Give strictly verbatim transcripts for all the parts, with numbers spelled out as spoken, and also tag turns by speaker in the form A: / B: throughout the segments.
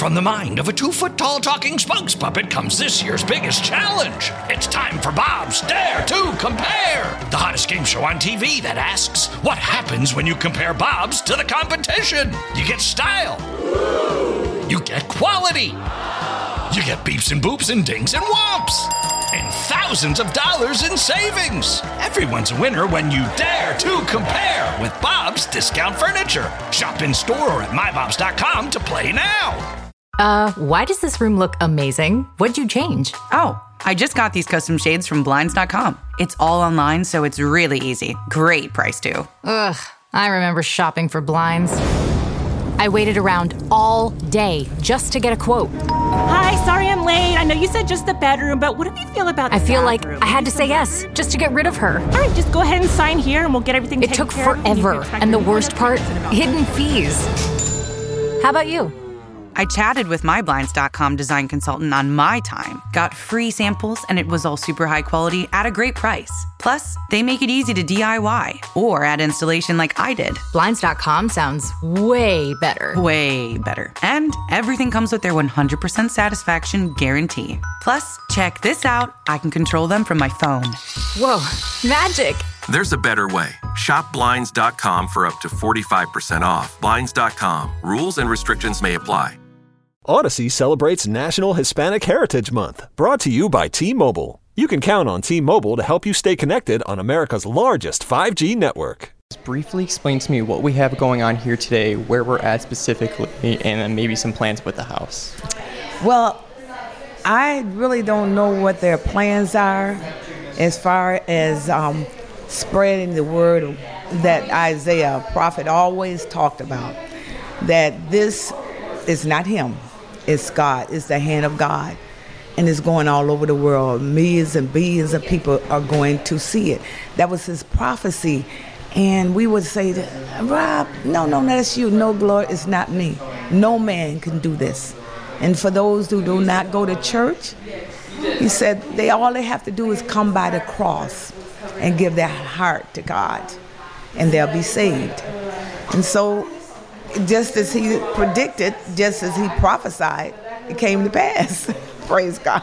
A: from the mind of a two-foot-tall talking spokes puppet comes this year's biggest challenge. It's time for Bob's Dare to Compare, the hottest game show on T V that asks, what happens when you compare Bobs to the competition? You get style. You get quality. You get beeps and boops and dings and whomps. And thousands of dollars in savings. Everyone's a winner when you dare to compare with Bob's Discount Furniture. Shop in store or at my bobs dot com to play now.
B: Uh, why does this room look amazing? What'd you change?
C: Oh, I just got these custom shades from blinds dot com. It's all online, so it's really easy. Great price, too.
B: Ugh, I remember shopping for blinds. I waited around all day just to get a quote.
D: Hi, sorry I'm late. I know you said just the bedroom, but what do you feel about the
B: I feel
D: bathroom?
B: like I had to say yes just to get rid of her.
D: All right, just go ahead and sign here and we'll get everything
B: It
D: taken
B: took
D: care of.
B: forever, and the worst part, hidden fees. How about you?
C: I chatted with my blinds dot com design consultant on my time, got free samples, and it was all super high quality at a great price. Plus, they make it easy to D I Y or add installation like I did.
B: blinds dot com sounds way better.
C: Way better. And everything comes with their one hundred percent satisfaction guarantee. Plus, check this out. I can control them from my phone.
B: Whoa, magic.
E: There's a better way. Shop blinds dot com for up to forty-five percent off. blinds dot com. Rules and restrictions may apply.
F: Odyssey celebrates National Hispanic Heritage Month, brought to you by T-Mobile. You can count on T-Mobile to help you stay connected on America's largest five G network.
G: Just briefly explain to me what we have going on here today, where we're at specifically, and then maybe some plans with the house.
H: Well, I really don't know what their plans are as far as um, spreading the word that Isaiah, prophet, always talked about, that this is not him. It's God. It's the hand of God. And it's going all over the world. Millions and billions of people are going to see it. That was his prophecy. And we would say, that, Rob, no, no, that's you. No, Lord, it's not me. No man can do this. And for those who do not go to church, he said they all they have to do is come by the cross and give their heart to God, and they'll be saved. And so just as he predicted, just as he prophesied, it came to pass. Praise God.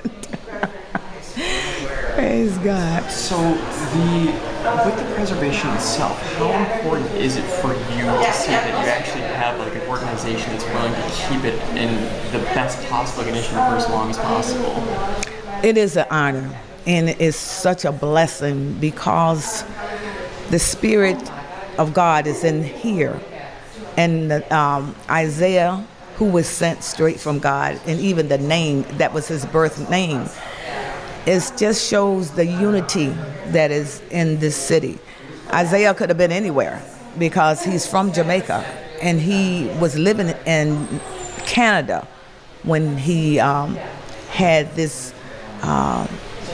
H: Praise God.
G: So the with the preservation itself, how important is it for you to see that you actually have like an organization that's willing to keep it in the best possible condition for as long as possible?
H: It is an honor, and it's such a blessing because the Spirit of God is in here. And um, Isaiah, who was sent straight from God, and even the name, that was his birth name, it just shows the unity that is in this city. Isaiah could have been anywhere because he's from Jamaica, and he was living in Canada when he um, had this, um,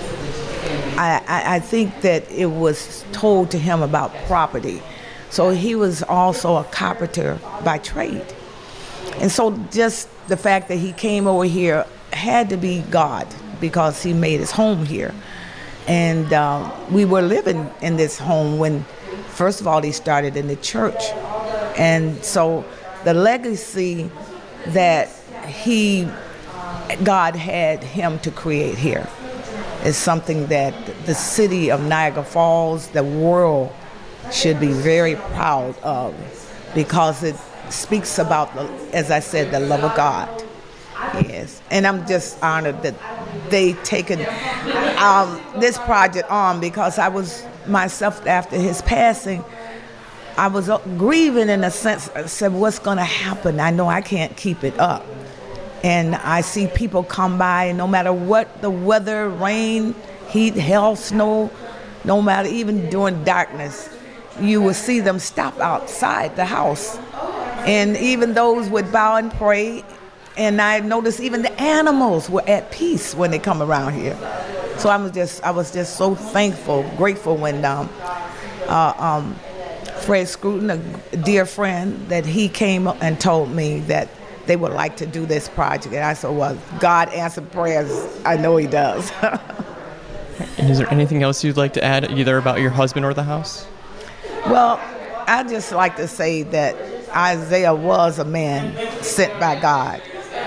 H: I, I, I think that it was told to him about property. So he was also a carpenter by trade. And so just the fact that he came over here had to be God because he made his home here. And uh, we were living in this home when, first of all, he started in the church. And so the legacy that he, God had him to create here is something that the city of Niagara Falls, the world, should be very proud of because it speaks about, the, as I said, the love of God. Yes, and I'm just honored that they taken um, this project on because I was myself after his passing. I was grieving in a sense. I said, what's going to happen? I know I can't keep it up. And I see people come by, and no matter what the weather, rain, heat, hail, snow, no matter even during darkness, you will see them stop outside the house. And even those would bow and pray. And I noticed even the animals were at peace when they come around here. So I was just, I was just so thankful, grateful when um, uh, um, Fred Scruton, a dear friend, that he came and told me that they would like to do this project. And I said, well, God answered prayers. I know he does.
G: And is there anything else you'd like to add, either about your husband or the house?
H: Well, I just like to say that Isaiah was a man sent by God.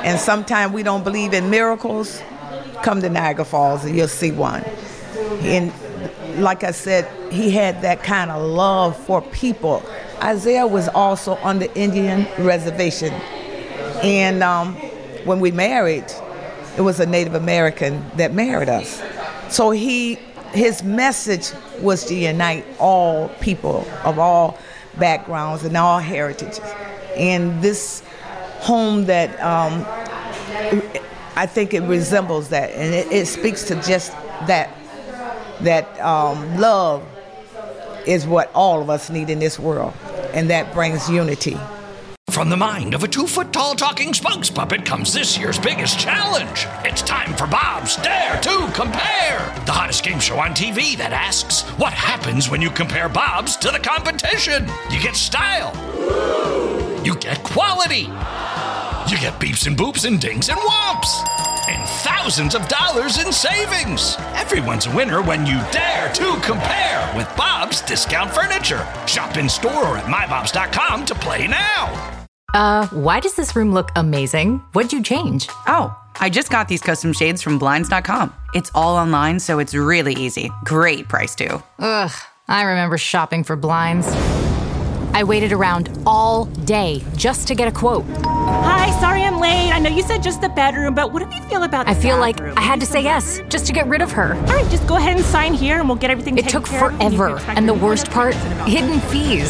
H: And sometimes we don't believe in miracles. Come to Niagara Falls and you'll see one. And like I said, he had that kind of love for people. Isaiah was also on the Indian reservation. And um, when we married, it was a Native American that married us. So he, his message was to unite all people of all backgrounds and all heritages. And this home that um, I think it resembles that, and it, it speaks to just that. That um, love is what all of us need in this world, and that brings unity.
A: From the mind of a two-foot-tall talking spokes puppet comes this year's biggest challenge. It's time for Bob's Dare to Compare, the hottest game show on T V that asks, what happens when you compare Bobs to the competition? You get style. You get quality. You get beeps and boops and dings and whomps. And thousands of dollars in savings. Everyone's a winner when you dare to compare with Bob's Discount Furniture. Shop in store or at my bobs dot com to play now.
B: Uh, why does this room look amazing? What'd you change?
C: Oh, I just got these custom shades from blinds dot com. It's all online, so it's really easy. Great price, too.
B: Ugh, I remember shopping for blinds. I waited around all day just to get a quote.
D: Hi, sorry I'm late. I know you said just the bedroom, but what do you feel about the
B: I feel
D: bathroom?
B: like I had to say yes just to get rid of her.
D: All right, just go ahead and sign here and we'll get everything
B: It
D: taken
B: took
D: care of.
B: forever, and the worst part, hidden fees.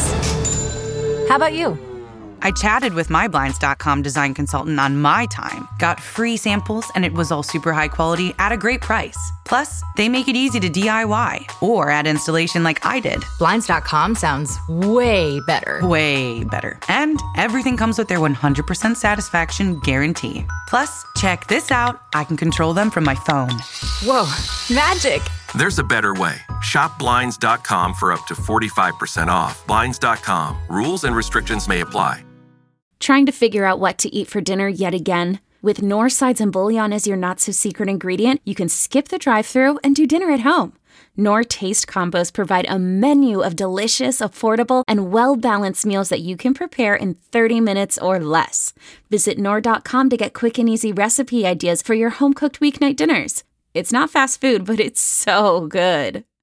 B: How about you?
C: I chatted with my blinds dot com design consultant on my time, got free samples, and it was all super high quality at a great price. Plus, they make it easy to D I Y or add installation like I did.
B: blinds dot com sounds way better.
C: Way better. And everything comes with their one hundred percent satisfaction guarantee. Plus, check this out. I can control them from my phone.
B: Whoa, magic.
E: There's a better way. Shop Blinds dot com for up to forty-five percent off. Blinds dot com. Rules and restrictions may apply.
I: Trying to figure out what to eat for dinner yet again? With Knorr Sides and Bouillon as your not-so-secret ingredient, you can skip the drive-thru and do dinner at home. Knorr Taste Combos provide a menu of delicious, affordable, and well-balanced meals that you can prepare in thirty minutes or less. Visit Knorr dot com to get quick and easy recipe ideas for your home-cooked weeknight dinners. It's not fast food, but it's so good.